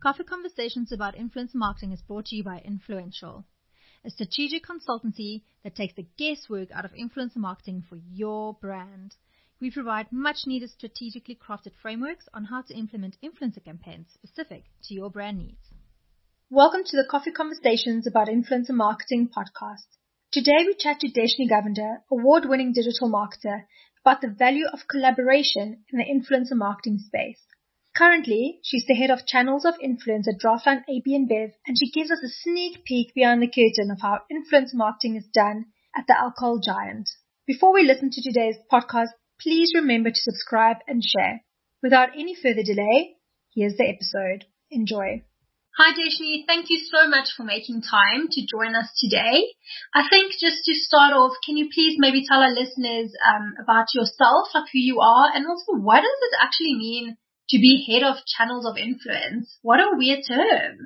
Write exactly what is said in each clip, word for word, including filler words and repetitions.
Coffee Conversations about Influencer Marketing is brought to you by Influential, a strategic consultancy that takes the guesswork out of influencer marketing for your brand. We provide much-needed strategically crafted frameworks on how to implement influencer campaigns specific to your brand needs. Welcome to the Coffee Conversations about Influencer Marketing podcast. Today we chat to Deshni Govender, award-winning digital marketer, about the value of collaboration in the influencer marketing space. Currently, she's the head of channels of influence at Draftline A B InBev, and she gives us a sneak peek behind the curtain of how influencer marketing is done at the alcohol giant. Before we listen to today's podcast, please remember to subscribe and share. Without any further delay, here's the episode. Enjoy. Hi Deshni, thank you so much for making time to join us today. I think just to start off, can you please maybe tell our listeners um, about yourself, like who you are, and also what does it actually mean to be head of channels of influence? What a weird term.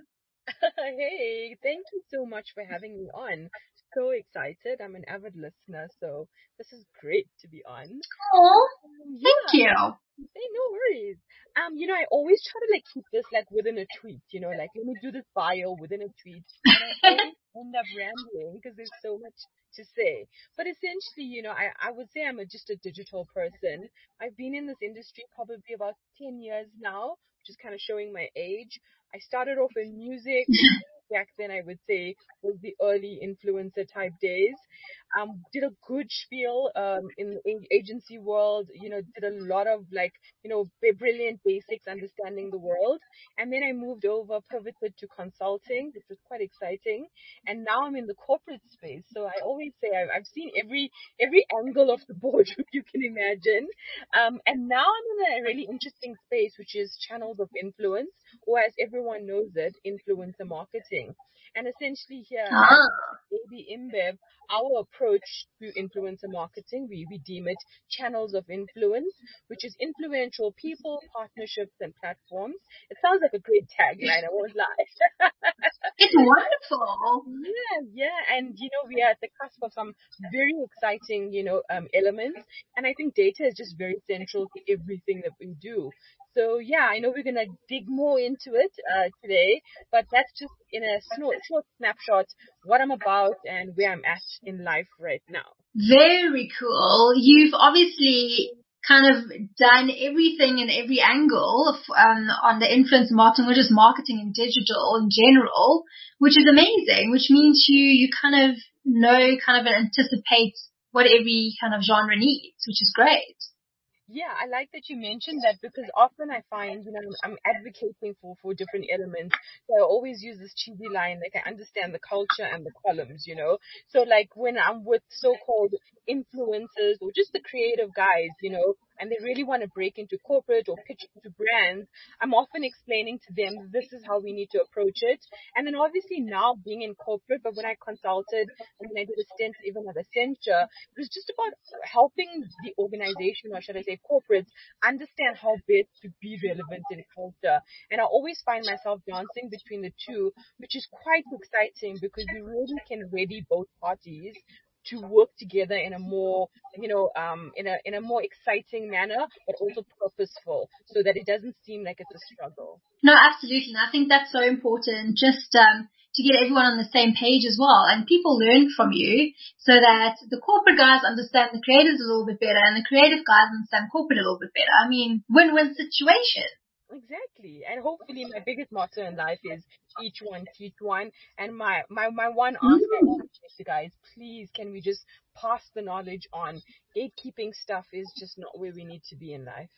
Hey, thank you so much for having me on. So excited. I'm an avid listener, so this is great to be on. Oh, Um, thank yeah, you. hey, no worries. Um, you know, I always try to like keep this like within a tweet, you know, like let me do this bio within a tweet. And I always end up rambling because there's so much to say. But essentially, you know, I, I would say I'm a, just a digital person. I've been in this industry probably about ten years now, which is kind of showing my age. I started off in music, which back then I would say was the early influencer type days. Um, did a good spiel um, in the ag- agency world, you know, did a lot of like, you know, b- brilliant basics, understanding the world. And then I moved over, pivoted to consulting, which was quite exciting. And now I'm in the corporate space. So I always say I've, I've seen every every angle of the boardroom you can imagine. Um, and now I'm in a really interesting space, which is channels of influence, or as everyone knows it, influencer marketing. And essentially here at Ah. A B InBev, our approach to influencer marketing, we, we deem it channels of influence, which is influential people, partnerships, and platforms. It sounds like a great tagline, I won't lie. It's wonderful. Yeah, yeah, and you know we are at the cusp of some very exciting, you know, um, elements, and I think data is just very central to everything that we do. So yeah, I know we're gonna dig more into it uh, today, but that's just in a short, short snapshot what I'm about and where I'm at in life right now. Very cool. You've obviously kind of done everything in every angle of, um, on the influencer marketing, or just marketing and digital in general, which is amazing, which means you, you kind of know, kind of anticipate what every kind of genre needs, which is great. Yeah, I like that you mentioned that because often I find, you know, I'm, I'm advocating for, for different elements. So I always use this cheesy line, like I understand the culture and the columns, you know. So like when I'm with so-called influencers or just the creative guys, you know, and they really want to break into corporate or pitch into brands, I'm often explaining to them this is how we need to approach it. And then obviously now being in corporate, but when I consulted and when I did a stint even at Accenture, it was just about helping the organization, or should I say corporates, understand how best to be relevant in culture. And I always find myself dancing between the two, which is quite exciting because you really can ready both parties to work together in a more, you know, um, in a in a more exciting manner, but also purposeful, so that it doesn't seem like it's a struggle. No, absolutely. And I think that's so important, just um, to get everyone on the same page as well. And people learn from you so that the corporate guys understand the creators a little bit better and the creative guys understand corporate a little bit better. I mean, win-win situation. Exactly. And hopefully my biggest motto in life is each one teach one. And my, my, my one ask I Mm. always say to guys, please can we just pass the knowledge on? Gatekeeping stuff is just not where we need to be in life.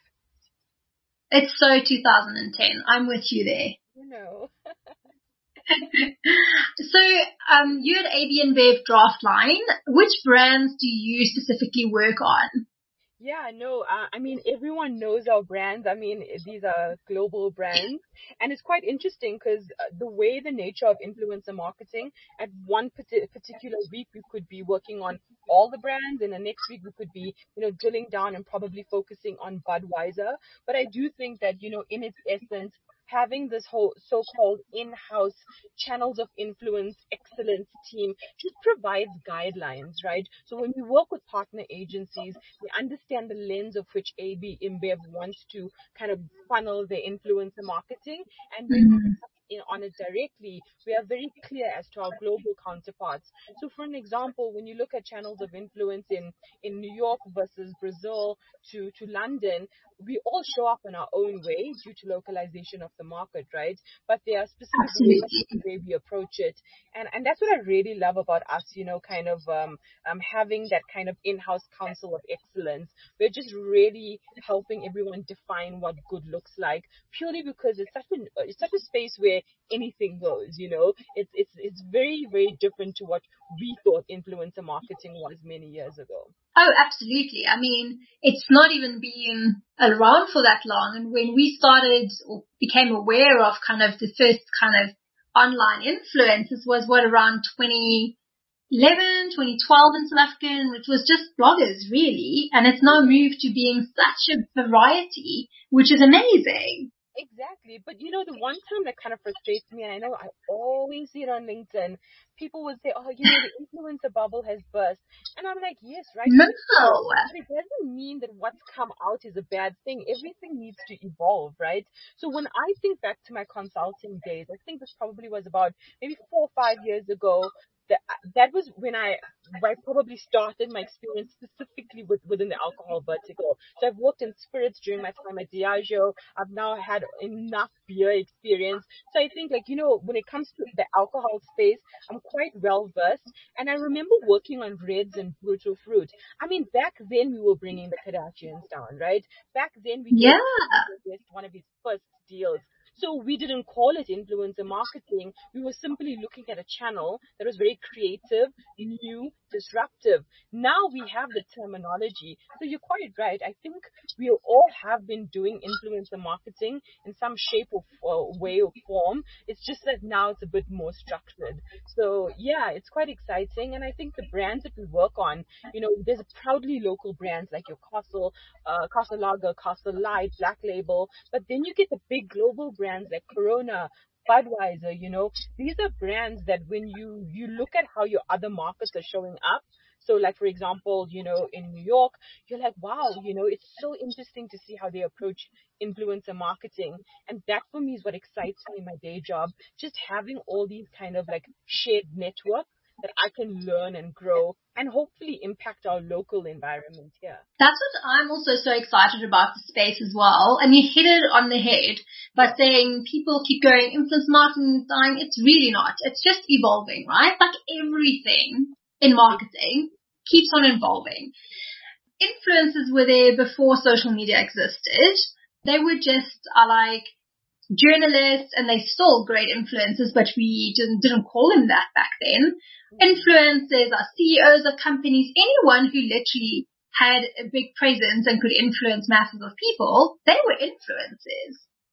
It's so two thousand ten. I'm with you there. You know. So, um, you're at A B InBev Draftline. Which brands do you specifically work on? Yeah, no, uh, I mean, everyone knows our brands. I mean, these are global brands. And it's quite interesting because the way the nature of influencer marketing, at one parti- particular week, we could be working on all the brands, and the next week we could be, you know, drilling down and probably focusing on Budweiser. But I do think that, you know, in its essence, having this whole so-called in-house channels of influence excellence team just provides guidelines, right? So when we work with partner agencies, we understand the lens of which A B InBev wants to kind of funnel their influencer marketing. And when we Mm. in on it directly, we are very clear as to our global counterparts. So for an example, when you look at channels of influence in, in New York versus Brazil to, to London, we all show up in our own way due to localization of the market, right? But there are specific ways Absolutely. the way we approach it. And and that's what I really love about us, you know, kind of um, um having that kind of in-house council of excellence. We're just really helping everyone define what good looks like, purely because it's such a it's such a space where anything goes, you know. It's it's it's very, very different to what we thought influencer marketing was many years ago. Oh, absolutely. I mean, it's not even been around for that long. And when we started or became aware of kind of the first kind of online influencers was what, around twenty eleven, twenty twelve in South Africa, and it was just bloggers really. And it's now moved to being such a variety, which is amazing. Exactly. But you know, the one term that kind of frustrates me, and I know I always see it on LinkedIn, people would say, oh, you know, the influencer bubble has burst. And I'm like, yes, No. rightfully so. But it doesn't mean that what's come out is a bad thing. Everything needs to evolve, right? So when I think back to my consulting days, I think this probably was about maybe four or five years ago. That, that was when I, I probably started my experience specifically with, within the alcohol vertical. So I've worked in spirits during my time at Diageo. I've now had enough beer experience. So I think, like, you know, when it comes to the alcohol space, I'm quite well versed. And I remember working on Reds and Brutal Fruit. I mean, back then we were bringing the Kardashians down, right? Back then we gave Yeah. one of his first deals. So we didn't call it influencer marketing. We were simply looking at a channel that was very creative, new, disruptive. Now we have the terminology. So you're quite right. I think we all have been doing influencer marketing in some shape or uh, way or form. It's just that now it's a bit more structured. So yeah, it's quite exciting. And I think the brands that we work on, you know, there's proudly local brands like your Castle, uh, Castle Lager, Castle Light, Black Label. But then you get the big global brands like Corona, Budweiser, you know, these are brands that when you, you look at how your other markets are showing up, so like, for example, you know, in New York, you're like, wow, you know, it's so interesting to see how they approach influencer marketing. And that for me is what excites me in my day job, just having all these kind of like shared networks that I can learn and grow and hopefully impact our local environment here. That's what I'm also so excited about the space as well. And you hit it on the head by saying people keep going, influence marketing is dying. It's really not. It's just evolving, right? Like everything in marketing keeps on evolving. Influencers were there before social media existed. They were just uh, like journalists, and they still great influencers, but we didn't, didn't call them that back then. Influencers are C E Os of companies, anyone who literally had a big presence and could influence masses of people, they were influencers.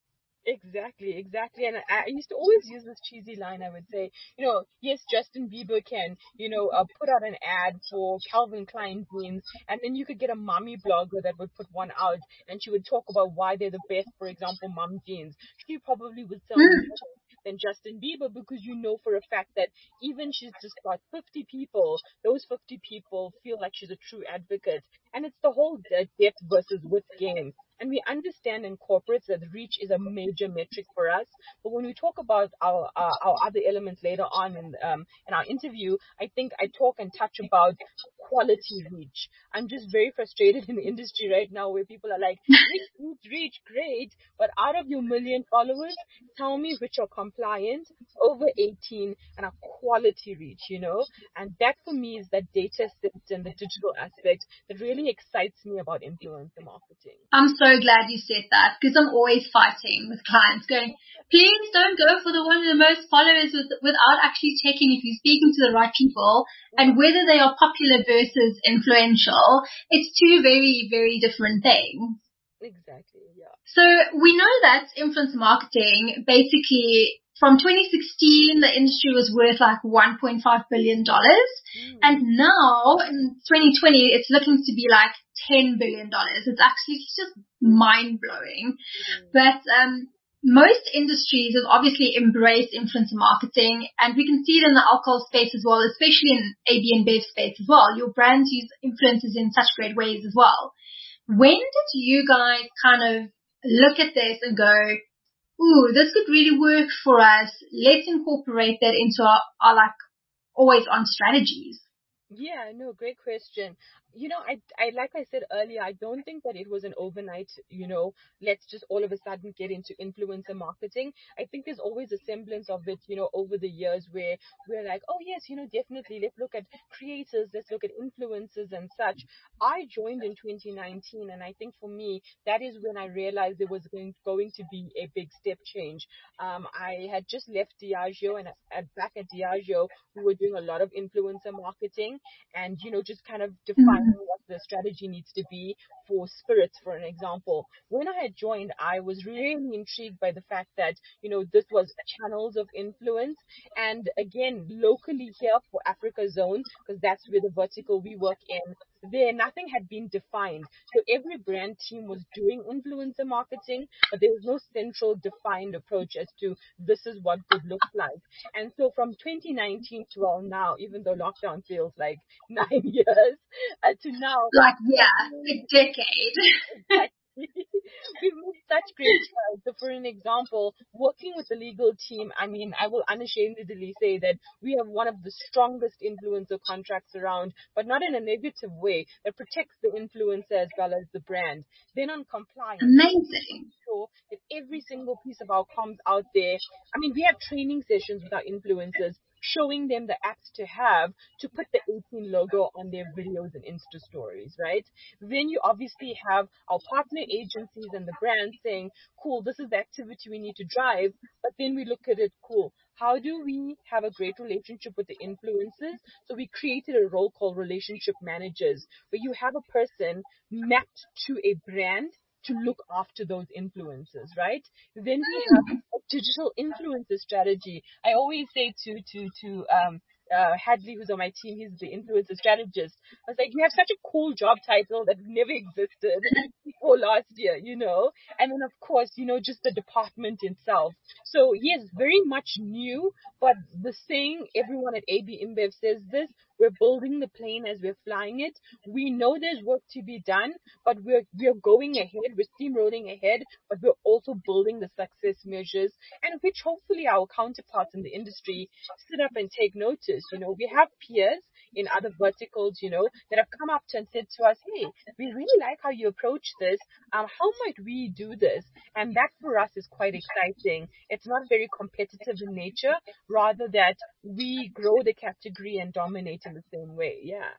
Exactly, exactly. And I, I used to always use this cheesy line. I would say, you know, yes, Justin Bieber can, you know, uh, put out an ad for Calvin Klein jeans, and then you could get a mommy blogger that would put one out, and she would talk about why they're the best, for example, mom jeans. She probably would sell Mm. more than Justin Bieber, because you know for a fact that even she's just got fifty people, those fifty people feel like she's a true advocate. And it's the whole de- depth versus width game. And we understand in corporates that reach is a major metric for us. But when we talk about our our, our other elements later on in um in our interview, I think I talk and touch about quality reach. I'm just very frustrated in the industry right now where people are like, reach, reach, reach, great, but out of your million followers, tell me which are compliant, over eighteen, and are quality reach, you know? And that for me is that data set and the digital aspect that really excites me about influencer marketing. I'm so glad you said that, because I'm always fighting with clients going, please don't go for the one with the most followers with, without actually checking if you're speaking to the right people and whether they are popular versus influential. It's two very, very different things. Exactly, yeah. So we know that influencer marketing, basically from twenty sixteen, the industry was worth like one point five billion dollars. Mm. And now in twenty twenty, it's looking to be like ten billion dollars. It's actually just mind blowing. Mm. But, um, most industries have obviously embraced influencer marketing, and we can see it in the alcohol space as well, especially in A B and Bev space as well. Your brands use influencers in such great ways as well. When did you guys kind of look at this and go, ooh, this could really work for us. Let's incorporate that into our, our like always on strategies? Yeah, no, great question. You know, I, I, like I said earlier, I don't think that it was an overnight, you know, let's just all of a sudden get into influencer marketing. I think there's always a semblance of it, you know, over the years where we're like, oh yes, you know, definitely let's look at creators, let's look at influencers and such. I joined in twenty nineteen, and I think for me, that is when I realized there was going, going to be a big step change. Um, I had just left Diageo, and at, back at Diageo, we were doing a lot of influencer marketing and, you know, just kind of defining what the strategy needs to be for spirits, for an example. When I had joined, I was really intrigued by the fact that, you know, this was channels of influence. And again, locally here for Africa Zone, because that's where the vertical we work in, there nothing had been defined. So every brand team was doing influencer marketing, but there was no central defined approach as to this is what good looks like. And so from twenty nineteen to well now, even though lockdown feels like nine years, uh, to now, like yeah, a decade. We've made such great strides. So for an example, working with the legal team, I mean, I will unashamedly say that we have one of the strongest influencer contracts around, but not in a negative way, that protects the influencer as well as the brand. Then on compliance. Amazing. Sure that every single piece of our comms out there, I mean, we have training sessions with our influencers, showing them the apps to have to put the eighteen logo on their videos and Insta stories, right? Then you obviously have our partner agencies and the brands saying, cool, this is the activity we need to drive. But then we look at it, cool, how do we have a great relationship with the influencers? So we created a role called relationship managers, where you have a person mapped to a brand to look after those influencers, right? Then we have a digital influencer strategy. I always say to to to um uh Hadley, who's on my team, he's the influencer strategist. I was like, you have such a cool job title that never existed before last year, you know? And then of course, you know, just the department itself. So yes, very much new, but the saying everyone at A B InBev says this, we're building the plane as we're flying it. We know there's work to be done, but we're we're going ahead, we're steamrolling ahead, but we're also building the success measures, and which hopefully our counterparts in the industry sit up and take notice. You know, we have peers in other verticals, you know, that have come up to and said to us, hey, we really like how you approach this. Um, how might we do this? And that for us is quite exciting. It's not very competitive in nature, rather that we grow the category and dominate in the same way. Yeah.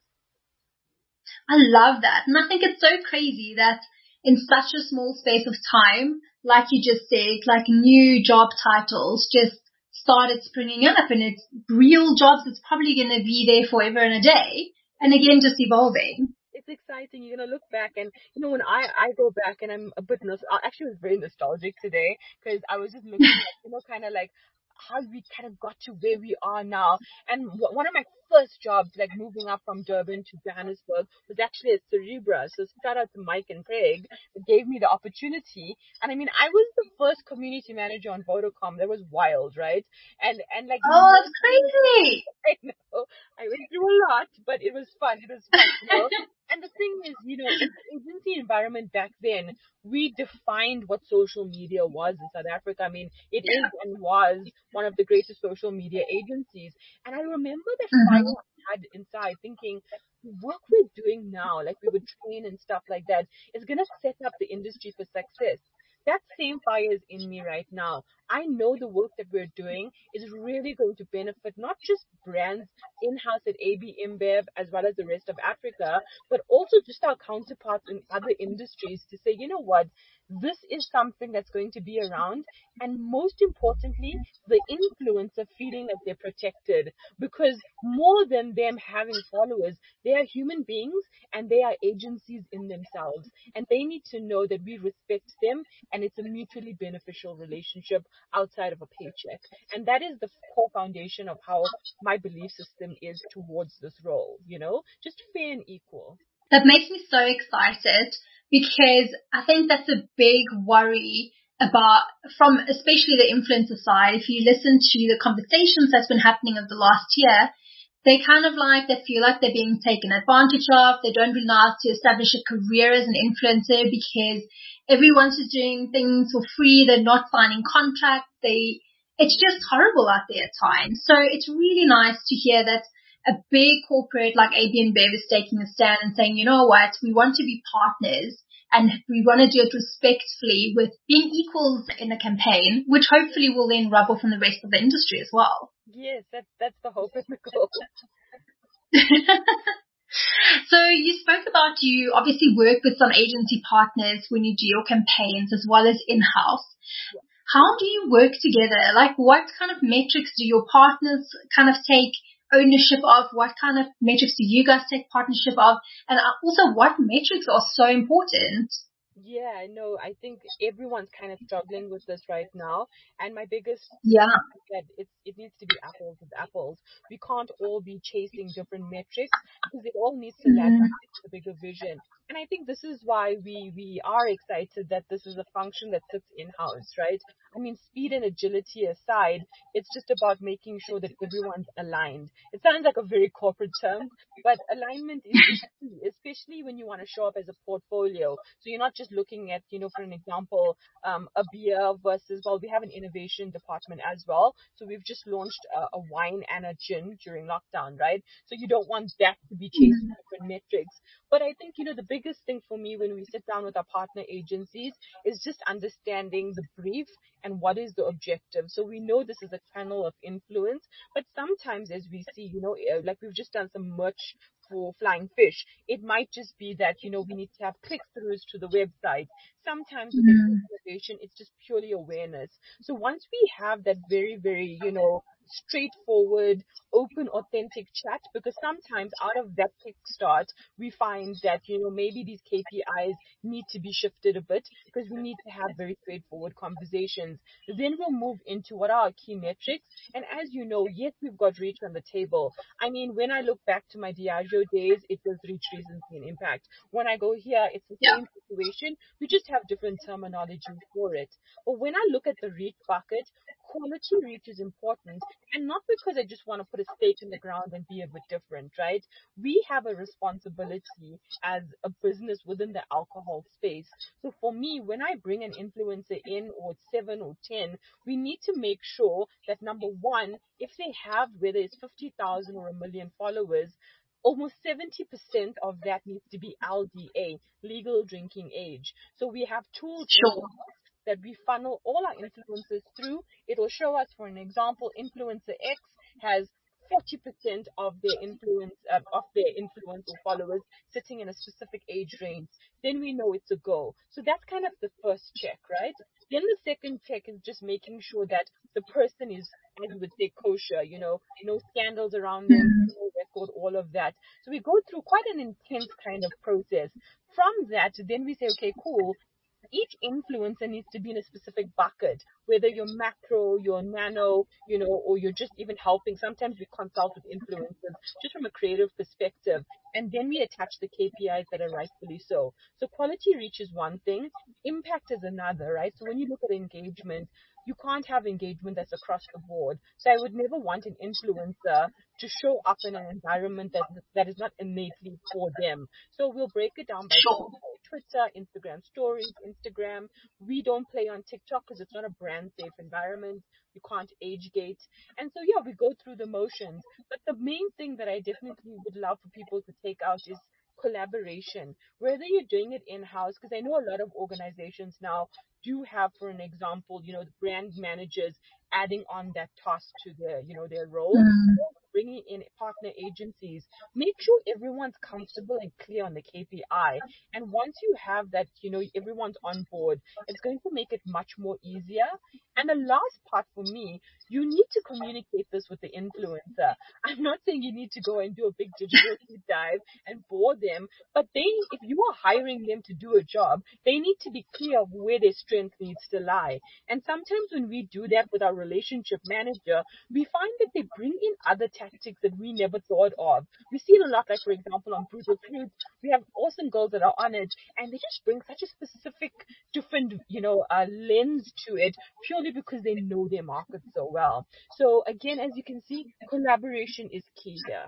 I love that. And I think it's so crazy that in such a small space of time, like you just said, like new job titles just started springing up, and it's real jobs that's probably going to be there forever and a day. And again, just evolving. It's exciting. You're going to look back and, you know, when I, I go back and I'm a bit, nos- I actually was very nostalgic today because I was just looking at, you know, kind of like how we kind of got to where we are now. And w- one of my first jobs, like moving up from Durban to Johannesburg, was actually at Cerebra. So shout out to Mike and Craig that gave me the opportunity. And I mean, I was the first community manager on Vodacom. That was wild, right? And and like, oh, it's crazy. I know I went through a lot, but it was fun. It was fun, you know. And the thing is, you know, in the agency environment back then, we defined what social media was in South Africa. I mean, it is and was one of the greatest social media agencies. And I remember the fire I had inside thinking, the work we're doing now, like we would train and stuff like that, is going to set up the industry for success. That same fire is in me right now. I know the work that we're doing is really going to benefit not just brands in-house at A B InBev as well as the rest of Africa, but also just our counterparts in other industries to say, you know what, this is something that's going to be around. And most importantly, the influencer feeling that they're protected, because more than them having followers, they are human beings and they are agencies in themselves. And they need to know that we respect them and it's a mutually beneficial relationship outside of a paycheck. And that is the core foundation of how my belief system is towards this role, you know, just fair and equal. That makes me so excited because I think that's a big worry about, from especially the influencer side, if you listen to the conversations that's been happening over the last year, they kind of like, they feel like they're being taken advantage of. They don't really know how to establish a career as an influencer because everyone's just doing things for free. They're not signing contracts. They, it's just horrible out there at times. So it's really nice to hear that a big corporate like A B InBev is taking a stand and saying, you know what, we want to be partners and we want to do it respectfully with being equals in the campaign, which hopefully will then rub off on the rest of the industry as well. Yes, that's, that's the hope and the goal. So you spoke about you obviously work with some agency partners when you do your campaigns as well as in-house. Yeah. How do you work together? Like what kind of metrics do your partners kind of take ownership of? What kind of metrics do you guys take partnership of? And also what metrics are so important? Yeah, no, I think everyone's kind of struggling with this right now. And my biggest Yeah. that it, it needs to be apples with apples. We can't all be chasing different metrics because it all needs to ladder up into the bigger vision. And I think this is why we, we are excited that this is a function that sits in-house, right? I mean, speed and agility aside, it's just about making sure that everyone's aligned. It sounds like a very corporate term, but alignment is key, especially when you want to show up as a portfolio. So you're not just looking at, you know, for an example, um, a beer versus, well, we have an innovation department as well. So we've just launched a, a wine and a gin during lockdown, right? So you don't want that to be chasing different metrics. But I think, you know, the biggest thing for me when we sit down with our partner agencies is just understanding the brief and what is the objective. So we know this is a channel of influence, but sometimes as we see, you know, like we've just done some merch for Flying Fish, it might just be that, you know, we need to have click-throughs to the website. Sometimes with the innovation, it's just purely awareness. So once we have that very, very, you know, straightforward, open, authentic chat, because sometimes out of that kickstart, we find that, you know, maybe these K P Is need to be shifted a bit because we need to have very straightforward conversations. Then we'll move into what are our key metrics. And as you know, yes, we've got reach on the table. I mean, when I look back to my Diageo days, it was reach, recency, and impact. When I go here, it's the same situation. We just have different terminology for it. But when I look at the reach bucket, quality reach is important, and not because I just want to put a stake in the ground and be a bit different, right? We have a responsibility as a business within the alcohol space. So for me, when I bring an influencer in, or seven or ten, we need to make sure that number one, if they have, whether it's fifty thousand or a million followers, almost seventy percent of that needs to be L D A, legal drinking age. So we have tools Sure. that we funnel all our influencers through. It'll show us, for an example, influencer X has forty percent of their influence, uh, of their influence or followers sitting in a specific age range. Then we know it's a go. So that's kind of the first check, right? Then the second check is just making sure that the person is, as you would say, kosher, you know, no scandals around them, no record, all of that. So we go through quite an intense kind of process. From that, then we say, okay, cool. Each influencer needs to be in a specific bucket, whether you're macro, you're nano, you know, or you're just even helping. Sometimes we consult with influencers just from a creative perspective, and then we attach the K P Is that are rightfully so. So quality reach is one thing, impact is another, right? So when you look at engagement, you can't have engagement that's across the board. So I would never want an influencer to show up in an environment that that is not innately for them. So we'll break it down by Sure. Twitter, Instagram stories, Instagram. We don't play on TikTok because it's not a brand safe environment. You can't age gate. And so, yeah, we go through the motions. But the main thing that I definitely would love for people to take out is collaboration, whether you're doing it in-house, because I know a lot of organizations now do have, for an example, you know, the brand managers adding on that task to their, you know, their role, bringing in partner agencies. Make sure everyone's comfortable and clear on the K P I. And once you have that, you know, everyone's on board, it's going to make it much more easier. And the last part for me, you need to communicate this with the influencer. I'm not saying you need to go and do a big digital deep dive and bore them, but they, if you are hiring them to do a job, they need to be clear of where their strength needs to lie. And sometimes when we do that with our relationship manager, we find that they bring in other tactics that we never thought of. We've seen a lot, like, for example, on Brutal Fruit, we have awesome girls that are on it, and they just bring such a specific, different, you know, uh, lens to it, purely because they know their market so well. So again, as you can see, collaboration is key here.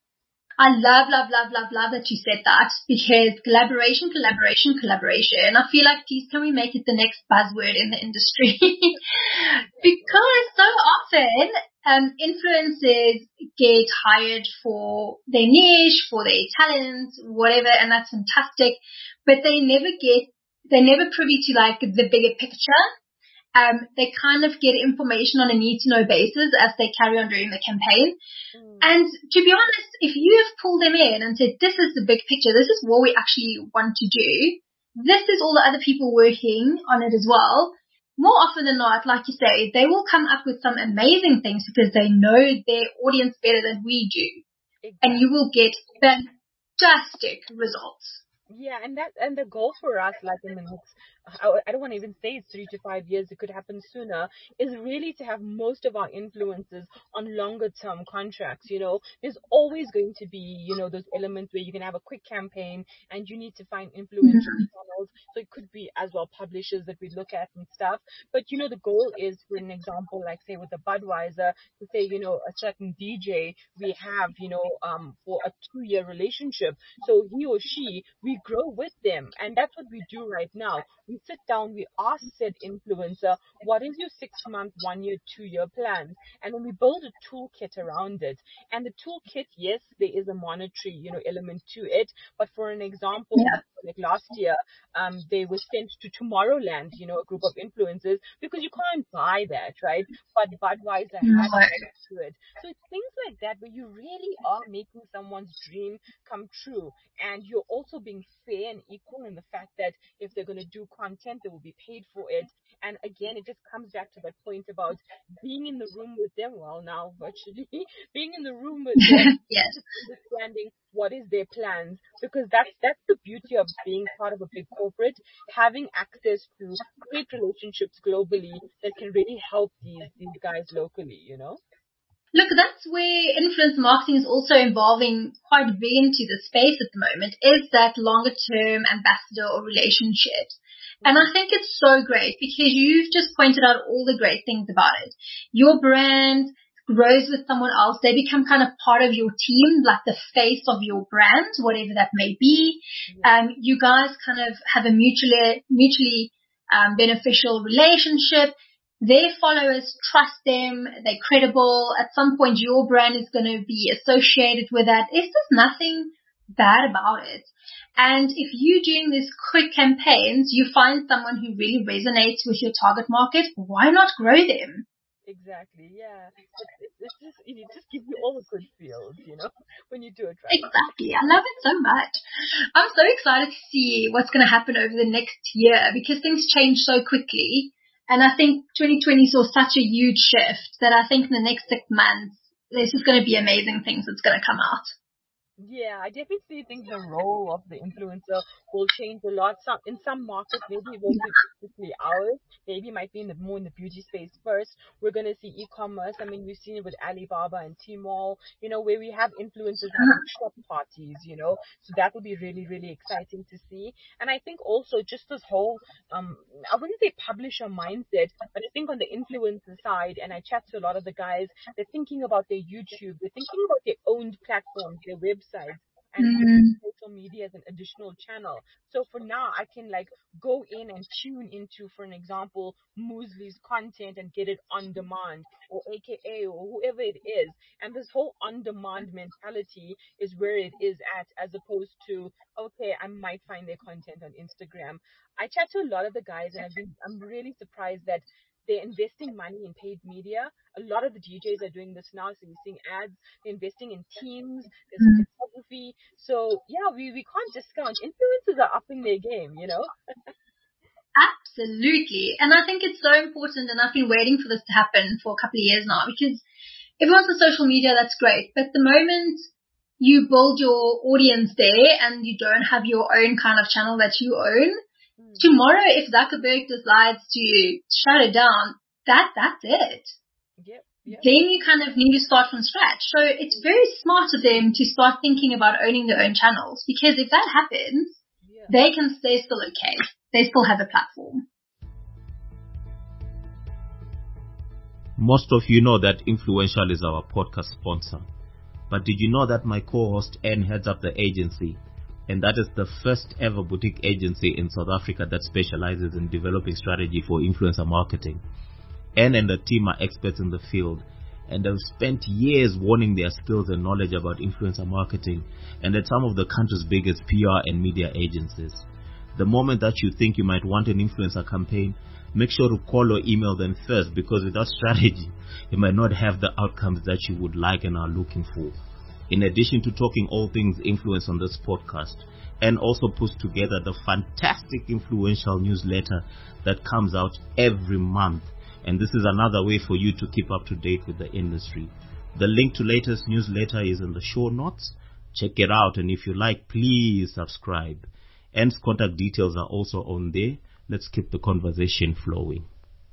I love, love, love, love, love that you said that, because collaboration, collaboration, collaboration. I feel like, please, can we make it the next buzzword in the industry? Because so often um, influencers get hired for their niche, for their talent, whatever, and that's fantastic. But they never get, they're never privy to like the bigger picture. Um, they kind of get information on a need-to-know basis as they carry on doing the campaign. Mm. And to be honest, if you have pulled them in and said, this is the big picture, this is what we actually want to do, this is all the other people working on it as well, more often than not, like you say, they will come up with some amazing things because they know their audience better than we do. Exactly. And you will get fantastic results. Yeah, and that and the goal for us, like in the next, I, I don't want to even say it's three to five years, it could happen sooner, is really to have most of our influencers on longer term contracts. You know, there's always going to be, you know, those elements where you can have a quick campaign and you need to find influential channels. So it could be as well publishers that we look at and stuff. But, you know, the goal is, for an example, like say with the Budweiser, to say, you know, a certain D J we have, you know, um, for a two year relationship. So he or she, we grow with them, and that's what we do right now. We sit down, we ask said influencer, what is your six month, one year, two year plan? And then we build a toolkit around it. And the toolkit, yes, there is a monetary, you know, element to it. But for an example, yeah. like last year, um, they were sent to Tomorrowland, you know, a group of influencers, because you can't buy that, right? But Budweiser no. had access to it. So it's things like that where you really are making someone's dream come true, and you're also being fair and equal in the fact that if they're going to do content, they will be paid for it. And again, it just comes back to that point about being in the room with them, well, now virtually, being in the room with them, yes. understanding what is their plans, because that's that's the beauty of being part of a big corporate, having access to great relationships globally that can really help these these guys locally, you know. Look, that's where influence marketing is also evolving quite big into the space at the moment, is that longer term ambassador or relationships. And I think it's so great because you've just pointed out all the great things about it. Your brand grows with someone else. They become kind of part of your team, like the face of your brand, whatever that may be. Um, you guys kind of have a mutually, mutually um, beneficial relationship. Their followers trust them. They're credible. At some point, your brand is going to be associated with that. It's just nothing bad about it. And if you're doing these quick campaigns, you find someone who really resonates with your target market, why not grow them? Exactly, yeah. It's, it's just, it just gives you all the good feels, you know, when you do it right. Exactly. I love it so much. I'm so excited to see what's going to happen over the next year because things change so quickly. And I think twenty twenty saw such a huge shift that I think in the next six months, there's just going to be amazing things that's going to come out. Yeah, I definitely think the role of the influencer will change a lot. Some in some markets, maybe it won't be specifically ours. Maybe it might be in the, more in the beauty space first. We're going to see e-commerce. I mean, we've seen it with Alibaba and Tmall, you know, where we have influencers having shop parties, you know. So that will be really, really exciting to see. And I think also just this whole, um, I wouldn't say publisher mindset, but I think on the influencer side, and I chat to a lot of the guys, they're thinking about their YouTube, they're thinking about their owned platforms, their websites. And mm. social media as an additional channel. So for now, I can like go in and tune into, for an example, Muesli's content and get it on demand, or A K A, or whoever it is. And this whole on-demand mentality is where it is at, as opposed to, okay, I might find their content on Instagram. I chat to a lot of the guys, and I've been, I'm really surprised that they're investing money in paid media. A lot of the D Js are doing this now. So you're seeing ads, they're investing in teams, there's mm. photography. So yeah, we, we can't discount. Influencers are upping their game, you know? Absolutely. And I think it's so important, and I've been waiting for this to happen for a couple of years now, because everyone's on social media, that's great. But the moment you build your audience there and you don't have your own kind of channel that you own, tomorrow, if Zuckerberg decides to shut it down, that that's it. Yep. Yeah. then you kind of need to start from scratch. So it's very smart of them to start thinking about owning their own channels, because if that happens, Yeah. they can stay still okay. They still have a platform. Most of you know that Influential is our podcast sponsor. But did you know that my co-host Anne heads up the agency? And that is the first ever boutique agency in South Africa that specializes in developing strategy for influencer marketing. Anne and the team are experts in the field and have spent years honing their skills and knowledge about influencer marketing and at some of the country's biggest P R and media agencies. The moment that you think you might want an influencer campaign, make sure to call or email them first, because without strategy, you might not have the outcomes that you would like and are looking for. In addition to talking all things influence on this podcast, and also puts together the fantastic Influential newsletter that comes out every month. And this is another way for you to keep up to date with the industry. The link to latest newsletter is in the show notes. Check it out, and if you like, please subscribe. Anne's contact details are also on there. Let's keep the conversation flowing.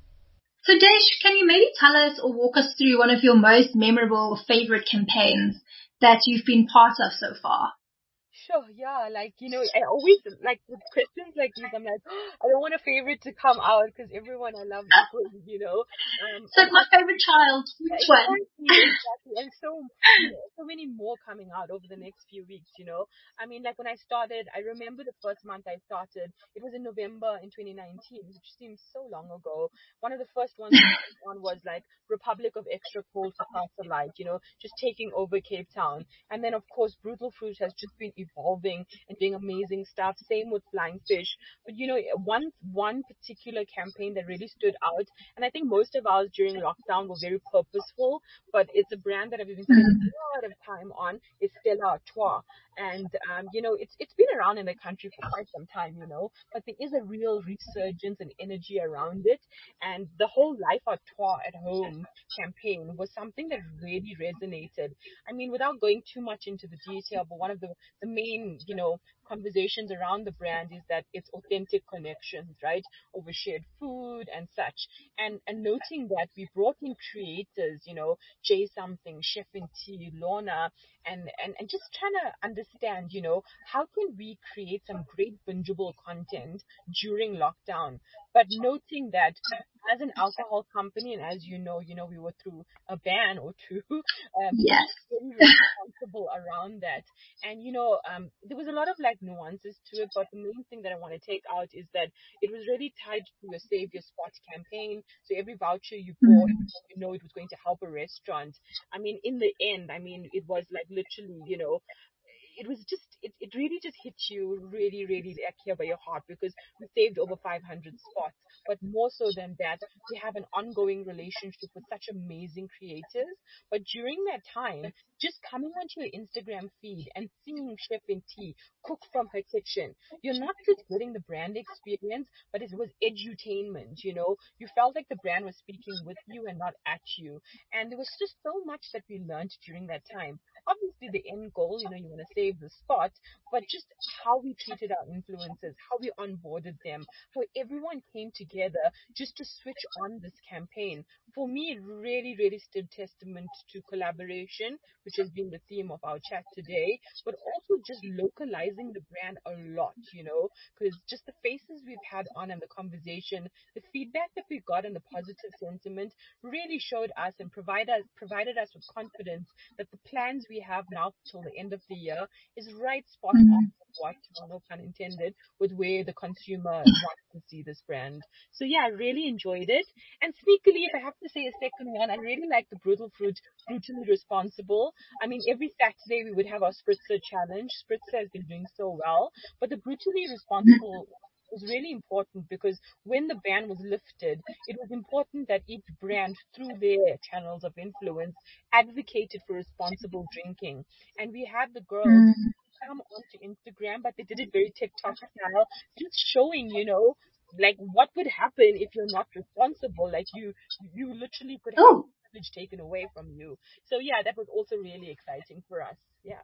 So Desh, can you maybe tell us or walk us through one of your most memorable or favorite campaigns that you've been part of so far? Sure, yeah, like, you know, I always, like, with questions like these, I'm like, oh, I don't want a favorite to come out, because everyone I love equally, you know. Um, so my favorite child, which one? Exactly, exactly, and so, you know, so many more coming out over the next few weeks, you know. I mean, like, when I started, I remember the first month I started, it was in November in twenty nineteen, which seems so long ago. One of the first ones on was, like, Republic of Extra Cold for Satellite, you know, just taking over Cape Town. And then, of course, Brutal Fruit has just been evolving and doing amazing stuff. Same with Flying Fish. But, you know, one one particular campaign that really stood out, and I think most of ours during lockdown were very purposeful, but it's a brand that I've been spending a lot of time on, is Stella Artois. And, um, you know, it's it's been around in the country for quite some time, you know, but there is a real resurgence and energy around it. And the whole Life Artois at Home campaign was something that really resonated. I mean, without going too much into the detail, but one of the, the main, you know, conversations around the brand is that it's authentic connections, right? Over shared food and such. And and noting that we brought in creators, you know, Jay Something, Chef in Tea, Lorna, and, and, and just trying to understand, you know, how can we create some great bingeable content during lockdown? But noting that as an alcohol company, and as you know, you know, we were through a ban or two, um, yes. very responsible around that. And, you know, um, there was a lot of like nuances to it, but the main thing that I want to take out is that it was really tied to a Save Your Spot campaign. So every voucher you bought, mm-hmm. you know, it was going to help a restaurant. I mean, in the end, I mean, it was like literally, you know, it was just, it, it really just hit you really, really like here by your heart, because we saved over five hundred spots. But more so than that, we have an ongoing relationship with such amazing creators. But during that time, just coming onto your Instagram feed and seeing Chef in Tea cook from her kitchen, you're not just getting the brand experience, but it was edutainment, you know. You felt like the brand was speaking with you and not at you. And there was just so much that we learned during that time. Obviously, the end goal, you know, you want to save the spot, but just how we treated our influencers, how we onboarded them, how everyone came together just to switch on this campaign. For me, it really, really stood testament to collaboration, which has been the theme of our chat today, but also just localizing the brand a lot, you know, because just the faces we've had on and the conversation, the feedback that we got and the positive sentiment really showed us and provide us, provided us with confidence that the plans we have now till the end of the year is right spot on what, no pun intended, with where the consumer wants to see this brand. So yeah, I really enjoyed it. And sneakily, if I have to say a second one, I really like the Brutal Fruit, Brutally Responsible. I mean, every Saturday we would have our Spritzer challenge. Spritzer has been doing so well, but the Brutally Responsible was really important, because when the ban was lifted, it was important that each brand, through their channels of influence, advocated for responsible drinking. And we had the girls mm. come onto Instagram, but they did it very TikTok style, just showing, you know, like what would happen if you're not responsible. Like you, you literally could have oh. privilege taken away from you. So yeah, that was also really exciting for us. Yeah.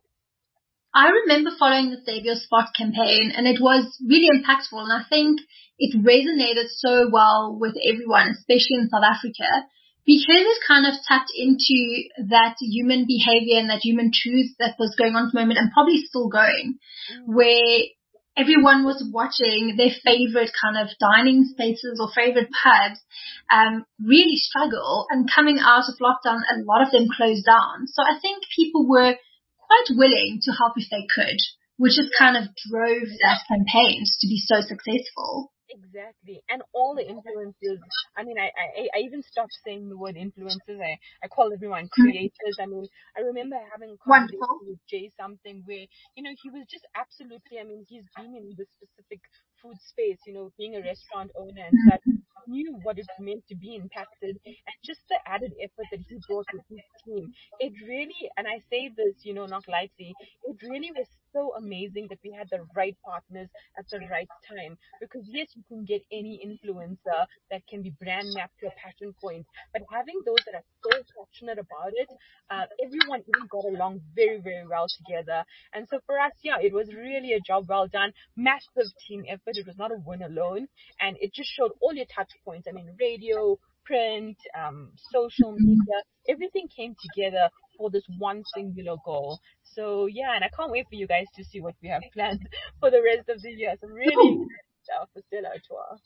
I remember following the Save Your Spot campaign, and it was really impactful, and I think it resonated so well with everyone, especially in South Africa, because it kind of tapped into that human behavior and that human truth that was going on at the moment and probably still going, mm. where everyone was watching their favorite kind of dining spaces or favorite pubs um, really struggle, and coming out of lockdown, a lot of them closed down. So I think people were quite willing to help if they could, which just kind of drove that campaign to be so successful. Exactly. And all the influencers, I mean, I, I, I even stopped saying the word influencers. I, I call everyone creators. I mean, I remember having a conversation Wonderful. with Jay something where, you know, he was just absolutely, I mean, he's been in this specific food space, you know, being a restaurant owner and such, knew what it meant to be impacted, and just the added effort that he brought with his team. It really, and I say this, you know, not lightly, it really was so amazing that we had the right partners at the right time. Because yes, you can get any influencer that can be brand mapped to a passion point, but having those that are so passionate about it, uh, everyone even got along very, very well together. And so for us, yeah, it was really a job well done, massive team effort. It was not a win alone, and it just showed all your touch points. I mean, radio, print, um, social media, everything came together for this one singular goal. So yeah, and I can't wait for you guys to see what we have planned for the rest of the year. So really excited stuff for Stella Artois.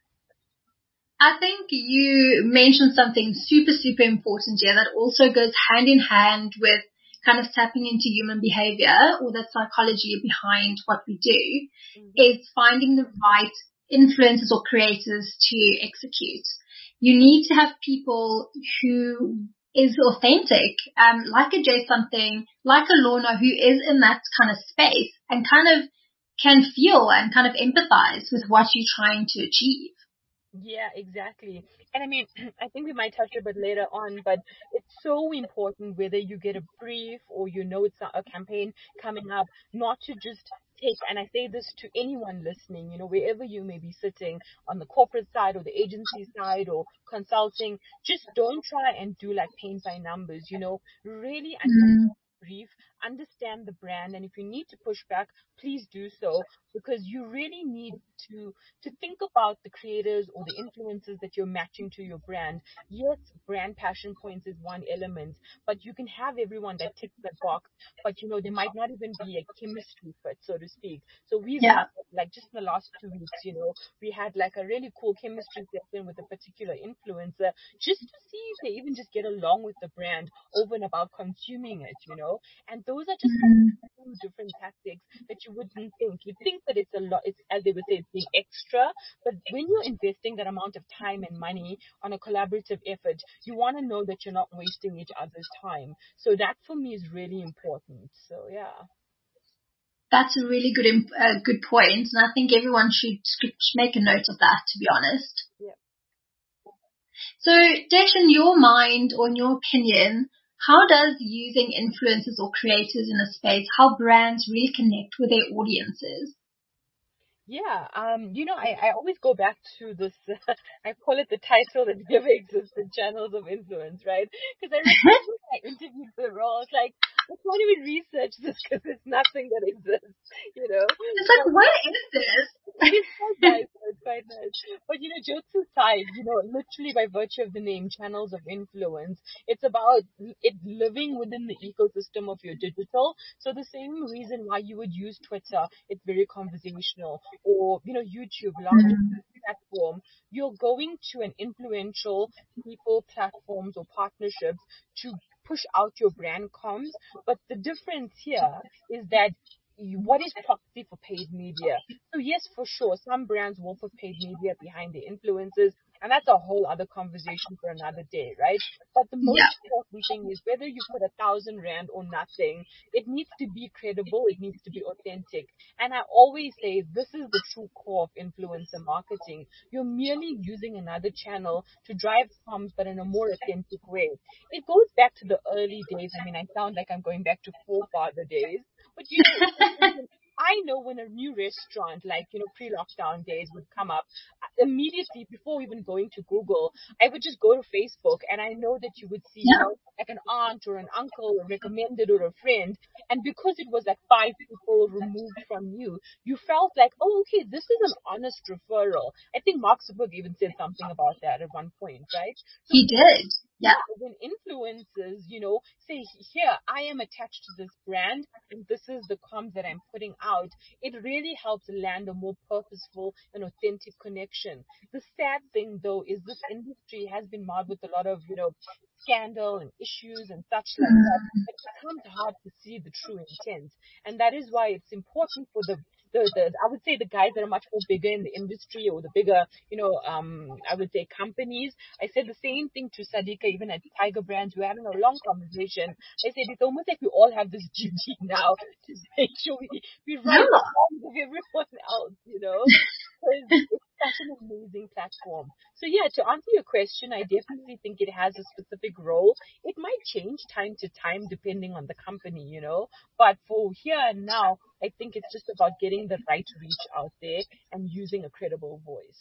I think you mentioned something super, super important here that also goes hand in hand with kind of tapping into human behavior or the psychology behind what we do, mm-hmm. is finding the right influencers or creators to execute. You need to have people who is authentic, um, like a Jay something, like a Lorna, who is in that kind of space and kind of can feel and kind of empathize with what you're trying to achieve. Yeah, exactly. And I mean, I think we might touch a bit later on, but it's so important whether you get a brief or you know it's a campaign coming up, not to just take, and I say this to anyone listening, you know, wherever you may be sitting on the corporate side or the agency side or consulting, just don't try and do like paint by numbers, you know, really understand the brief, understand the brand, and if you need to push back, please do so, because you really need to to think about the creators or the influencers that you're matching to your brand. Yes, brand passion points is one element, but you can have everyone that ticks that box, but you know, there might not even be a chemistry fit, so to speak. So we've yeah. like just in the last two weeks, you know, we had like a really cool chemistry session with a particular influencer just to see if they even just get along with the brand over and about consuming it, you know. And those are just mm-hmm. two different tactics that you wouldn't think. You'd think that it's a lot, it's, as they would say, it's being extra, but when you're investing that amount of time and money on a collaborative effort, you want to know that you're not wasting each other's time. So that for me is really important. So yeah. That's a really good uh, good point, and I think everyone should, should make a note of that, to be honest. Yeah. So, Desh, in your mind or in your opinion, how does using influencers or creators in a space help brands really connect with their audiences? Yeah, um, you know, I, I always go back to this, uh, I call it the title that never existed, Channels of Influence, right? Because I remember I interviewed the role, it's like, I can't even research this because it's nothing that exists, you know? It's like, so, what is this? It's quite nice, it's quite nice. But, you know, jokes aside, you know, literally by virtue of the name Channels of Influence, it's about it living within the ecosystem of your digital. So the same reason why you would use Twitter, it's very conversational, or, you know, YouTube, large platform, you're going to an influential people, platforms, or partnerships to push out your brand comms. But the difference here is that you, what is proxy for paid media? So yes, for sure, some brands will put paid media behind their influencers, and that's a whole other conversation for another day, right? But the most yeah. important thing is whether you put a thousand rand or nothing, it needs to be credible, it needs to be authentic. And I always say this is the true core of influencer marketing. You're merely using another channel to drive comms, but in a more authentic way. It goes back to the early days. I mean, I sound like I'm going back to forefather days, but you know, I know when a new restaurant, like, you know, pre-lockdown days would come up, immediately before even going to Google, I would just go to Facebook, and I know that you would see, yeah. you know, like an aunt or an uncle or recommended or a friend. And because it was like five people removed from you, you felt like, oh, okay, this is an honest referral. I think Mark Zuckerberg even said something about that at one point, right? So he did. Yeah. when influencers, you know, say, here, I am attached to this brand and this is the comms that I'm putting out, it really helps land a more purposeful and authentic connection. The sad thing, though, is this industry has been marred with a lot of, you know, scandal and issues and such like that. It becomes hard to see the true intent. And that is why it's important for the the, the I would say the guys that are much more bigger in the industry, or the bigger, you know, um, I would say companies. I said the same thing to Sadika, even at Tiger Brands. We're having a long conversation. I said it's almost like we all have this duty now to make sure we, we run Yeah. along with everyone else, you know. Because it's such an amazing platform. So yeah, to answer your question, I definitely think it has a specific role. It might change time to time depending on the company, you know. But for here and now, I think it's just about getting the right reach out there and using a credible voice.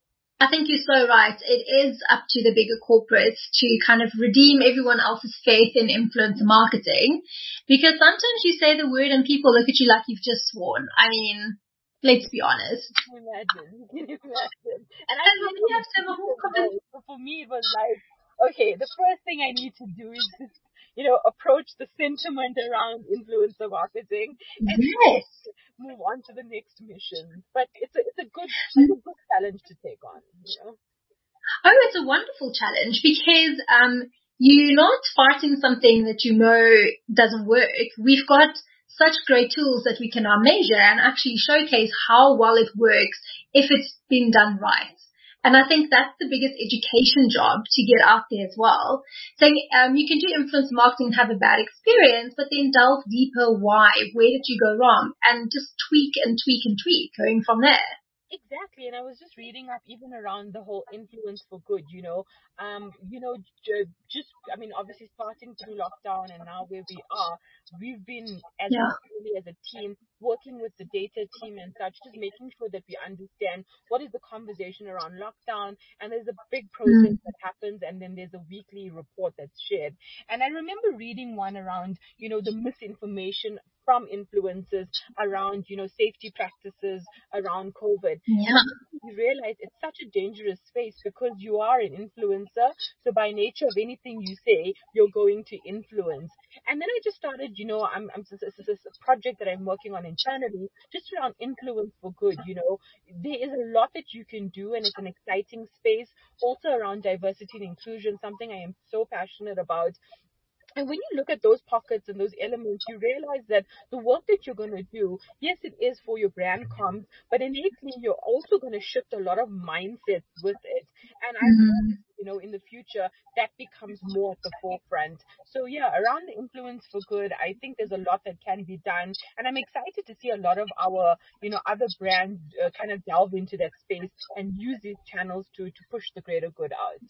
I think you're so right. It is up to the bigger corporates to kind of redeem everyone else's faith in influencer marketing, because sometimes you say the word and people look at you like you've just sworn. I mean, let's be honest. Can you imagine? Can you imagine? And I And then you have to have a whole conversation. so for me, it was like, okay, the first thing I need to do is just, you know, approach the sentiment around influencer marketing and Yes. move on to the next mission. But it's a, it's a good, it's a good challenge to take on, you know. Oh, it's a wonderful challenge because um, you're not fighting something that you know doesn't work. We've got such great tools that we can now measure and actually showcase how well it works if it's been done right. And I think that's the biggest education job to get out there as well. Saying um, you can do influence marketing and have a bad experience, but then delve deeper why, where did you go wrong, and just tweak and tweak and tweak going from there. Exactly, and I was just reading up even around the whole influence for good, you know, um, you know, j- just, I mean, obviously starting through lockdown and now where we are, we've been as Yeah. really as a team working with the data team and such, just making sure that we understand what is the conversation around lockdown, and there's a big process Mm. that happens, and then there's a weekly report that's shared. And I remember reading one around, you know, the misinformation from influencers around, you know, safety practices around COVID. Yeah. And you realize it's such a dangerous space because you are an influencer. So by nature of anything you say, you're going to influence. And then I just started, you know, I'm, I'm this, this, this project that I'm working on internally, just around influence for good. You know, there is a lot that you can do, and it's an exciting space. Also around diversity and inclusion, something I am so passionate about. And when you look at those pockets and those elements, you realize that the work that you're going to do, yes, it is for your brand comms, but innately you're also going to shift a lot of mindsets with it. And I Mm. hope, you know, in the future, that becomes more at the forefront. So yeah, around the influence for good, I think there's a lot that can be done. And I'm excited to see a lot of our, you know, other brands uh, kind of delve into that space and use these channels to, to push the greater good out.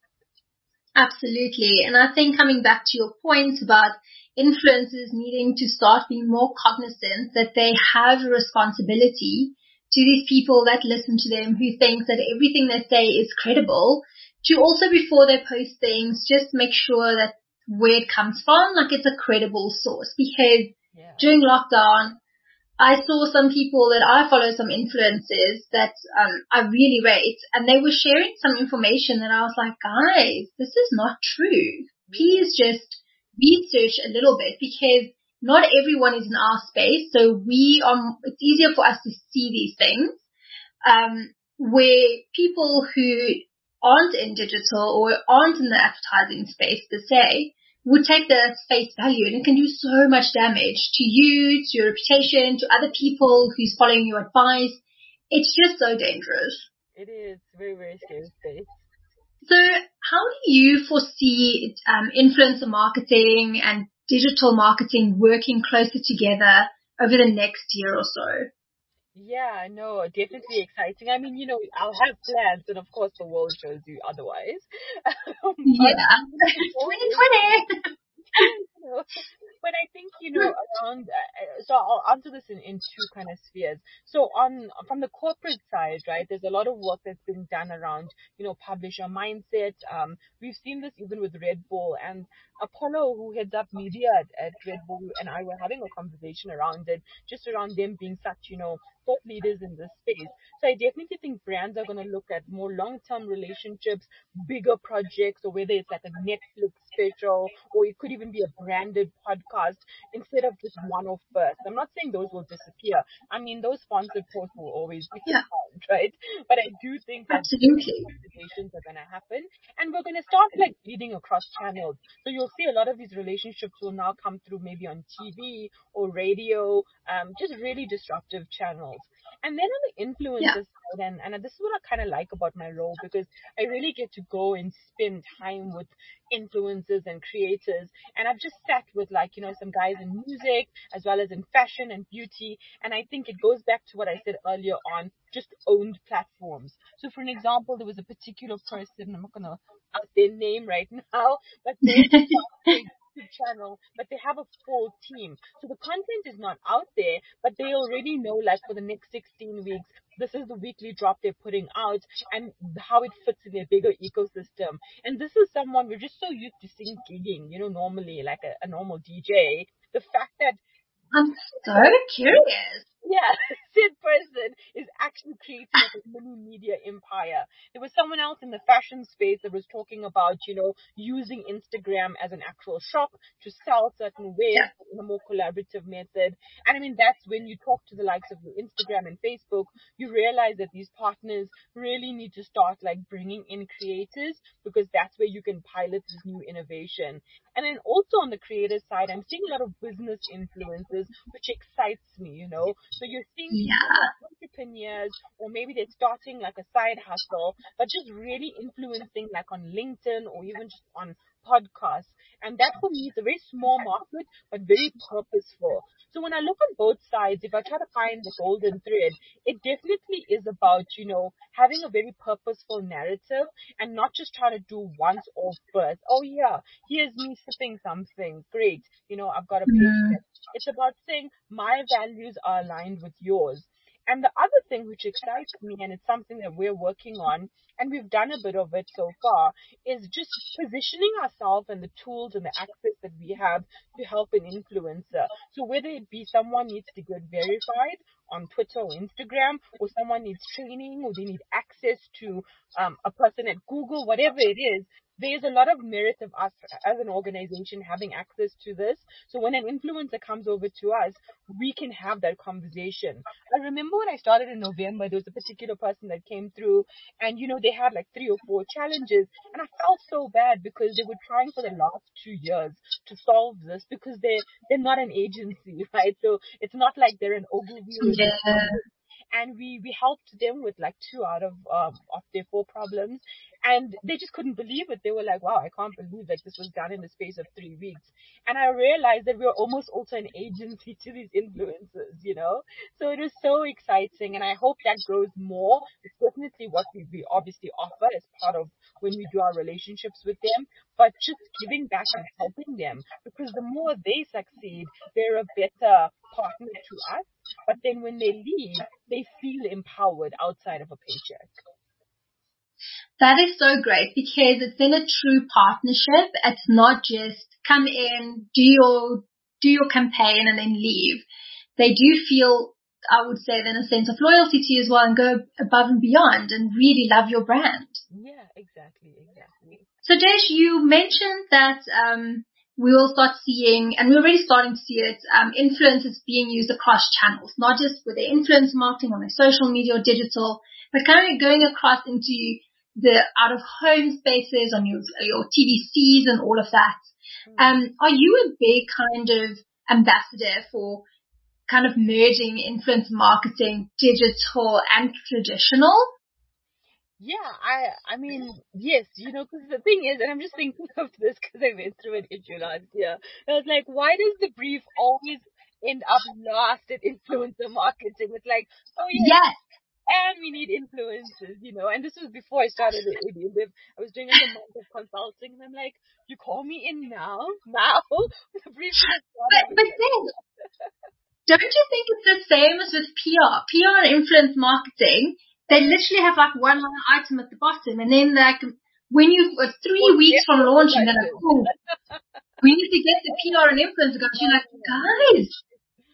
Absolutely. And I think coming back to your point about influencers needing to start being more cognizant that they have a responsibility to these people that listen to them, who think that everything they say is credible, to also before they post things, just make sure that where it comes from, like it's a credible source. Because Yeah. during lockdown, I saw some people that I follow, some influencers that um, I really rate, and they were sharing some information that I was like, guys, this is not true. Please just research a little bit, because not everyone is in our space, so we are, it's easier for us to see these things, um, where people who aren't in digital or aren't in the advertising space per se would take the face value, and it can do so much damage to you, to your reputation, to other people who's following your advice. It's just so dangerous. It is very, very scary space. So how do you foresee um, influencer marketing and digital marketing working closer together over the next year or so? Yeah, no, definitely exciting. I mean, you know, I'll have plans, and of course the world shows you otherwise. Yeah. twenty twenty. You know, but I think, you know, around, uh, so I'll answer this in, in two kind of spheres. So on, from the corporate side, right, there's a lot of work that's been done around, you know, publisher mindset. Um, we've seen this even with Red Bull, and Apollo, who heads up media at, at Red Bull, and I were having a conversation around it, just around them being such, you know, thought leaders in this space. So I definitely think brands are going to look at more long-term relationships, bigger projects, or whether it's like a Netflix special, or it could even be a branded podcast instead of just one-off bursts. I'm not saying those will disappear. I mean, those sponsored posts will always be Yeah. found, right? But I do think that Absolutely. conversations are going to happen, and we're going to start like bleeding across channels. So you'll see a lot of these relationships will now come through maybe on T V or radio, um, just really disruptive channels. And then on the influencer side, and, and this is what I kind of like about my role, because I really get to go and spend time with influencers and creators. And I've just sat with like, you know, some guys in music as well as in fashion and beauty. And I think it goes back to what I said earlier on, just owned platforms. So for an example, there was a particular person, I'm not going to out their name right now, but they channel, but they have a full team. So the content is not out there, but they already know, like, for the next sixteen weeks, this is the weekly drop they're putting out and how it fits in their bigger ecosystem. And this is someone we're just so used to seeing gigging, you know, normally like a, a normal D J. The fact that I'm so curious. yeah, this person is actually creating like a mini media empire. There was someone else in the fashion space that was talking about, you know, using Instagram as an actual shop to sell certain wares Yeah. in a more collaborative method. And I mean, that's when you talk to the likes of Instagram and Facebook, you realize that these partners really need to start like bringing in creators, because that's where you can pilot this new innovation. And then also on the creator side, I'm seeing a lot of business influencers, which excites me, you know. So you're seeing people Yeah. like entrepreneurs, or maybe they're starting like a side hustle, but just really influencing like on LinkedIn or even just on podcasts. And that for me is a very small market, but very purposeful. So when I look on both sides, if I try to find the golden thread, it definitely is about, you know, having a very purposeful narrative and not just trying to do once off burst. Oh yeah, here's me sipping something. Great. You know, I've got a Mm. paycheck. It's about saying my values are aligned with yours. And the other thing which excites me, and it's something that we're working on, and we've done a bit of it so far, is just positioning ourselves and the tools and the access that we have to help an influencer. So whether it be someone needs to get verified on Twitter or Instagram, or someone needs training, or they need access to um, a person at Google, whatever it is, there's a lot of merit of us as an organization having access to this. So when an influencer comes over to us, we can have that conversation. I remember when I started in November, there was a particular person that came through, and you know, they had like three or four challenges, and I felt so bad because they were trying for the last two years to solve this, because they're they're not an agency, right? So it's not like they're an Ogilvy or Yeah. and we we helped them with like two out of um of their four problems, and they just couldn't believe it. They were like, wow, I can't believe that this was done in the space of three weeks. And I realized that we are almost also an agency to these influencers, you know. So it was so exciting, and I hope that grows more. It's definitely what we, we obviously offer as part of when we do our relationships with them, but just giving back and helping them, because the more they succeed, they're a better partner to us. But then when they leave, they feel empowered outside of a paycheck. That is so great, because it's in a true partnership. It's not just come in, do your, do your campaign and then leave. They do feel, I would say, then a sense of loyalty to you as well, and go above and beyond and really love your brand. Yeah, exactly, exactly. So Desh, you mentioned that, um, we will start seeing, and we're already starting to see it, um, influencers being used across channels, not just with their influencer marketing on their social media or digital, but kind of going across into the out of home spaces on your, your T V Cs and all of that. Um, are you a big kind of ambassador for kind of merging influencer marketing, digital and traditional? Yeah, I I mean, yes, you know, because the thing is, and I'm just thinking of this because I went through an issue last year. I was like, why does the brief always end up last at influencer marketing? It's like, oh yeah, Yes. and we need influencers, you know. And this was before I started at A B. I was doing like a month of consulting, and I'm like, you call me in now, now, the brief is But, but then, don't you think it's the same as with P R? P R and influence marketing, they literally have like one line item at the bottom, and then like when you uh, three Well, weeks yeah, from launching, they're that's like, oh, we need to get the P R and influencer guys. You're like, guys,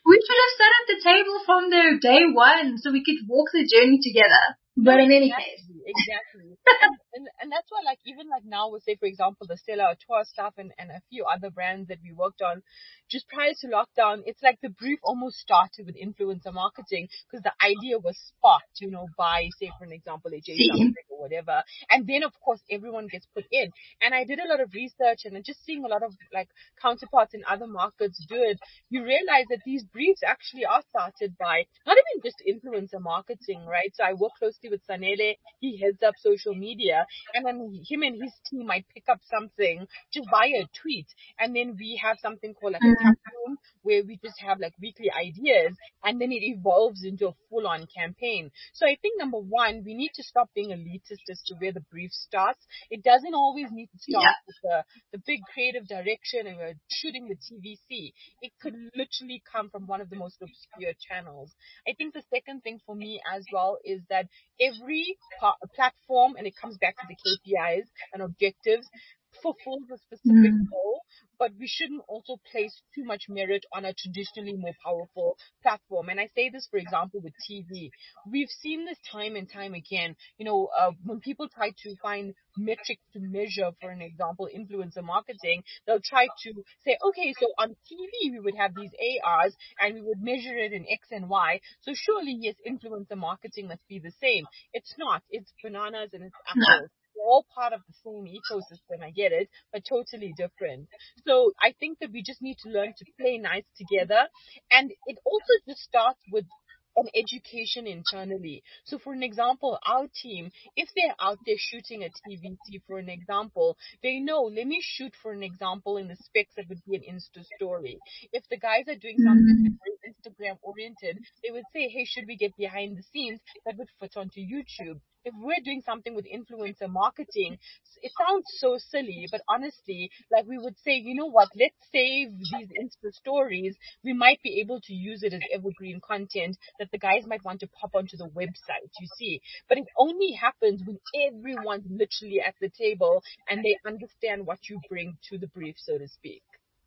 We should have sat at the table from the day one so we could walk the journey together. But in any exactly, case. exactly. and, and and that's why, like, even like now, with say for example the Stella Artois stuff and, and a few other brands that we worked on just prior to lockdown, it's like the brief almost started with influencer marketing because the idea was sparked, you know, by say for an example a J something or whatever, and then of course everyone gets put in. And I did a lot of research and I'm just seeing a lot of like counterparts in other markets do it. You realize that these briefs actually are started by not even just influencer marketing, right? So I work closely with Sanele. He heads up social media, and then him and his team might pick up something just via a tweet, and then we have something called like a tap room where we just have like weekly ideas, and then it evolves into a full-on campaign. So I think number one, we need to stop being elitist as to where the brief starts. It doesn't always need to start Yeah. with the, the big creative direction and we're shooting the T V C. It could literally come from one of the most obscure channels. I think the second thing for me as well is that every pa- platform, and it comes back to the K P Is and objectives, fulfills a specific Mm. goal, but we shouldn't also place too much merit on a traditionally more powerful platform. And I say this, for example, with T V. We've seen this time and time again. You know, uh, when people try to find metrics to measure, for an example, influencer marketing, they'll try to say, okay, so on T V we would have these A Rs and we would measure it in X and Y. So surely, yes, influencer marketing must be the same. It's not. It's bananas and it's apples. We're all part of the same ecosystem, I get it, but totally different. So I think that we just need to learn to play nice together. And it also just starts with an education internally. So for an example, our team, if they're out there shooting a T V C, for an example, they know, let me shoot, for an example, in the specs that would be an Insta story. If the guys are doing something that's very Instagram oriented, they would say, hey, should we get behind the scenes that would fit onto YouTube? If we're doing something with influencer marketing, it sounds so silly, but honestly, like we would say, you know what, let's save these Insta stories. We might be able to use it as evergreen content that the guys might want to pop onto the website, you see. But it only happens when everyone's literally at the table and they understand what you bring to the brief, so to speak.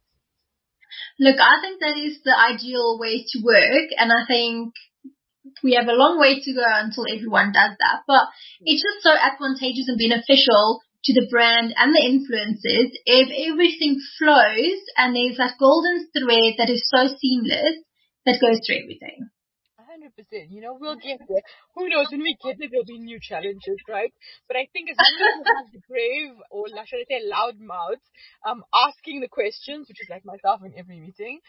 Look, I think that is the ideal way to work, and I think we have a long way to go until everyone does that. But it's just so advantageous and beneficial to the brand and the influencers if everything flows and there's that golden thread that is so seamless that goes through everything. one hundred percent. You know, we'll get there. Who knows, when we get there, there'll be new challenges, right? But I think as long as we have the brave, or should I say loud mouths, um, asking the questions, which is like myself in every meeting.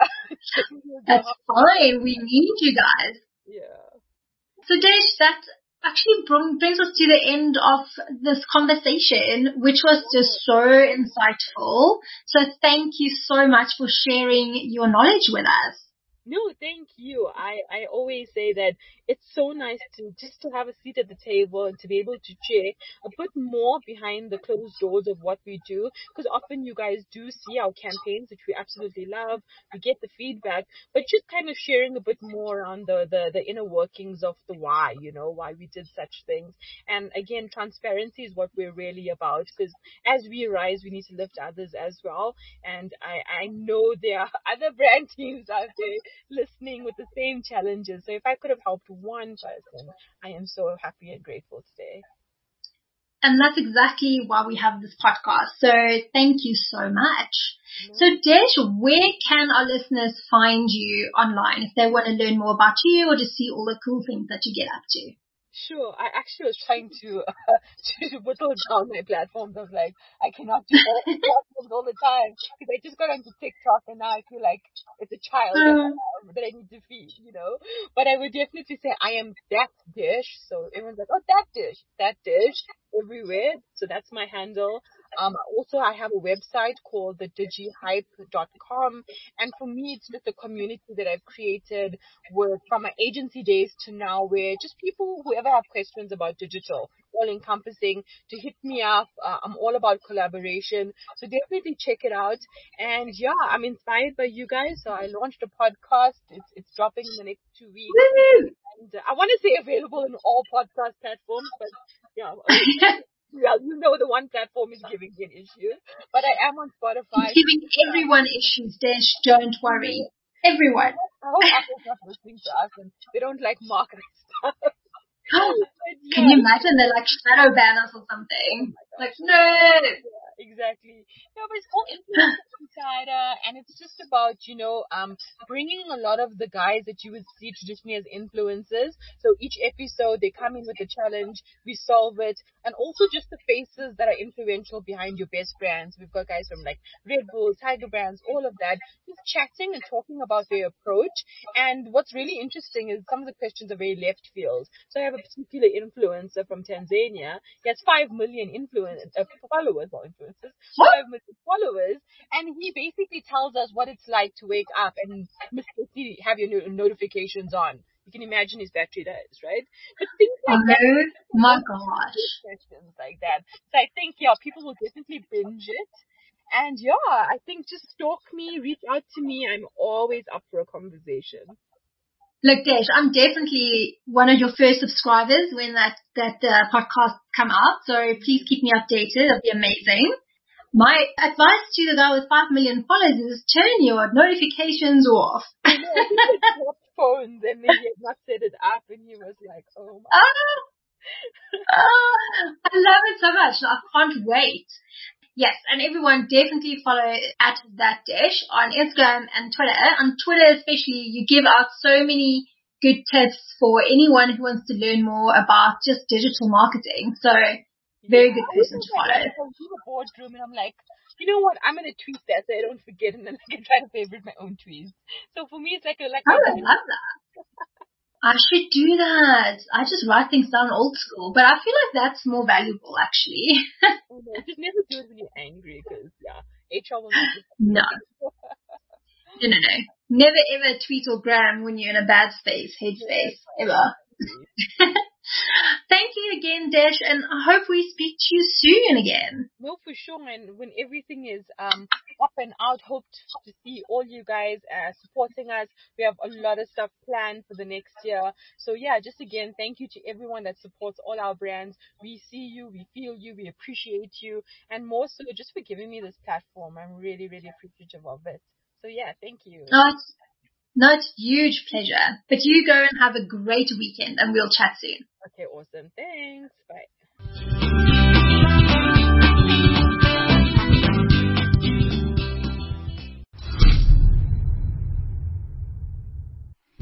That's fine. We need you guys. Yeah. So Desh, that actually bring, brings us to the end of this conversation, which was just so insightful. So thank you so much for sharing your knowledge with us. No, thank you. I, I always say that it's so nice to just to have a seat at the table and to be able to share a bit more behind the closed doors of what we do. Because often you guys do see our campaigns, which we absolutely love. We get the feedback, but just kind of sharing a bit more on the, the, the inner workings of the why, you know, why we did such things. And again, transparency is what we're really about, because as we rise, we need to lift others as well. And I, I know there are other brand teams out there listening with the same challenges. So if I could have helped one person, I am so happy and grateful today. And that's exactly why we have this podcast. So thank you so much. Mm-hmm. So Desh, where can our listeners find you online if they want to learn more about you or just see all the cool things that you get up to? Sure. I actually was trying to uh, to whittle down my platforms. I was like, I cannot do all the platforms all the time because I just got onto TikTok and now I feel like it's a child um, that I need to feed, you know. But I would definitely say I am that dish. So everyone's like, oh, that dish, that dish everywhere. So that's my handle. Um, also, I have a website called the digi hype dot com. And for me, it's just a community that I've created with, from my agency days to now, where just people, whoever have questions about digital, all encompassing, to hit me up. Uh, I'm all about collaboration. So definitely check it out. And yeah, I'm inspired by you guys. So I launched a podcast. It's, it's dropping in the next two weeks. Woo! And uh, I want to say available in all podcast platforms, but yeah. Well, you know the one platform is giving me an issue, but I am on Spotify. It's giving everyone issues, Desh. Don't worry. everyone. I hope Apple's not listening to us and they don't like market stuff. But, Can yeah. you imagine they like shadow ban us or something? Oh Like, no. Yeah, exactly. No, but it's called Influencer Insider, and it's just about, you know, um, bringing a lot of the guys that you would see traditionally as influencers. So each episode, they come in with a challenge, we solve it, and also just the faces that are influential behind your best brands. We've got guys from like Red Bull, Tiger Brands, all of that, just chatting and talking about their approach. And what's really interesting is some of the questions are very left field. So I have a particular influencer from Tanzania. He has five million influence uh, followers or influencers, five million followers, and he basically tells us what it's like to wake up and mistakenly have your no- notifications on. You can imagine his battery dies, right? But things like Oh that. my gosh. Questions like that. So I think, yeah, people will definitely binge it. And yeah, I think just stalk me, reach out to me. I'm always up for a conversation. Look, Dash, I'm definitely one of your first subscribers when that, that uh, podcast come out. So please keep me updated. It'll be amazing. My advice to the guy with five million followers is turn your notifications off. I know, I think he dropped phones and then he had not set it up and he was like, oh my. Oh, oh, I love it so much. I can't wait. Yes, and everyone definitely follow at That Dash on Instagram and Twitter. On Twitter especially, you give out so many good tips for anyone who wants to learn more about just digital marketing. So, very good person to follow. I was in a boardroom and I'm like, you know what, I'm going to tweet that so I don't forget, and then I can try to favorite my own tweets. So for me, it's like a... like. Oh, I love that. I should do that. I just write things down old school, but I feel like that's more valuable actually. Oh, no, just never do it when you're angry because, yeah, H R will not do No. No, no, no. Never ever tweet or gram when you're in a bad space, headspace, ever. Thank you again, Dash, and I hope we speak to you soon again. No, for sure, and when everything is um up and out, hope to see all you guys uh, supporting us. We have a lot of stuff planned for the next year. So yeah, just again, thank you to everyone that supports all our brands. We see you, we feel you, we appreciate you, and more so just for giving me this platform. I'm really, really appreciative of it. So yeah, thank you. Oh, it's, no, it's huge pleasure. But you go and have a great weekend, and we'll chat soon. Okay, awesome. Thanks. Bye.